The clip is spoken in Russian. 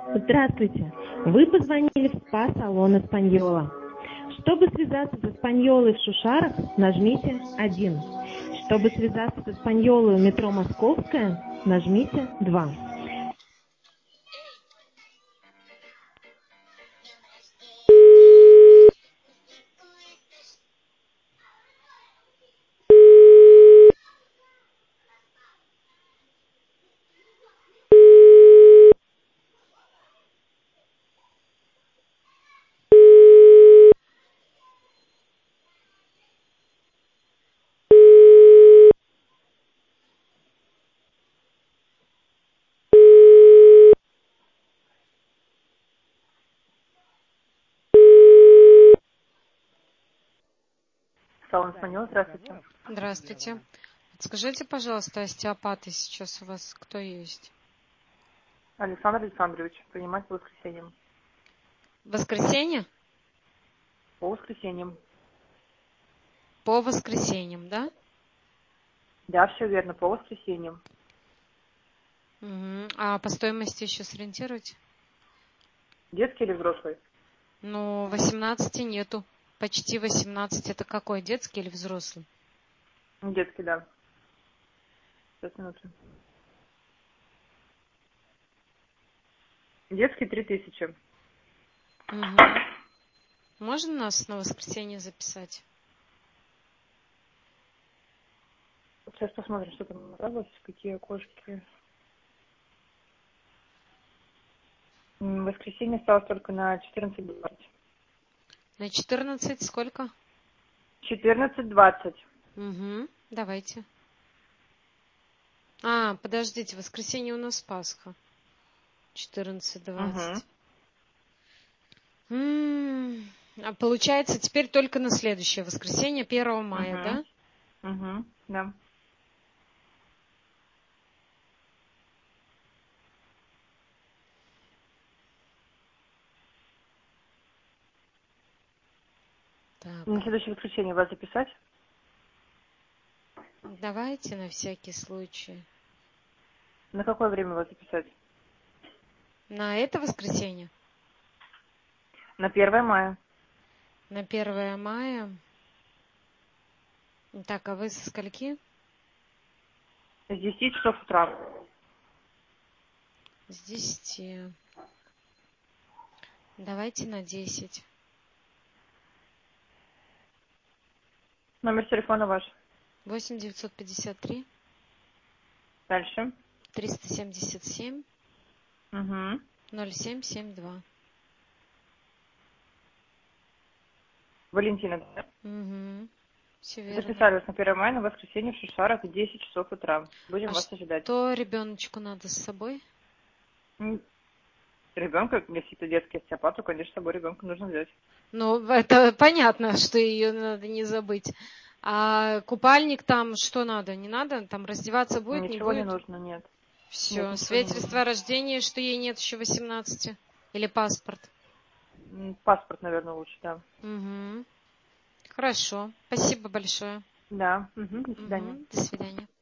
Здравствуйте. Вы позвонили в СПА-салон «Эспаньола». Чтобы связаться с «Эспаньолой» в Шушарах, нажмите 1. Чтобы связаться с «Эспаньолой» в метро «Московская», нажмите 2. Салон «Эспаньола», здравствуйте. Здравствуйте. Скажите, пожалуйста, остеопаты сейчас у вас кто есть? Александр Александрович, принимать по воскресеньям. Воскресенье? По воскресеньям. По воскресеньям, да? Да, все верно, по воскресеньям. Угу. А по стоимости еще сориентируйте? Детский или взрослый? Ну, 18 нету. Почти 18. Это какой, детский или взрослый? Детский, да. 5 минут. Детский 3000. Угу. Можно нас на воскресенье записать? Сейчас посмотрим, что там осталось, какие окошки. Воскресенье осталось только на 14:20. На 14 сколько? 14:20. Угу. Давайте. А, подождите, воскресенье у нас Пасха. 14:20. А получается теперь только на следующее воскресенье, 1 мая, да? Да. На Так, следующее воскресенье вас записать? давайте на всякий случай. На какое время вас записать? На это воскресенье? На 1 мая. На 1 мая. Так, а вы со скольки? С 10 часов утра. С 10. Давайте на 10. Номер телефона ваш. 8 953 Дальше. 377 Угу. 0772. Валентина, да? Угу. Все верно. Записали вас на 1 мая на воскресенье в Шушарах в 10 часов утра. Будем А вас ожидать. что ребеночку надо с собой? Ребенка, если это детский остеопат, то, конечно, с собой ребенка нужно взять. Ну, это понятно, что ее надо не забыть. А купальник там что надо? Не надо? Там раздеваться будет, не Ничего не будет? нужно, нет. Нет, Все. ничего не нужно. Свидетельство о рождении, что ей нет еще 18? Или паспорт? Паспорт, наверное, лучше, да. Угу. Хорошо. Спасибо большое. Да. Угу. До свидания. Угу. До свидания.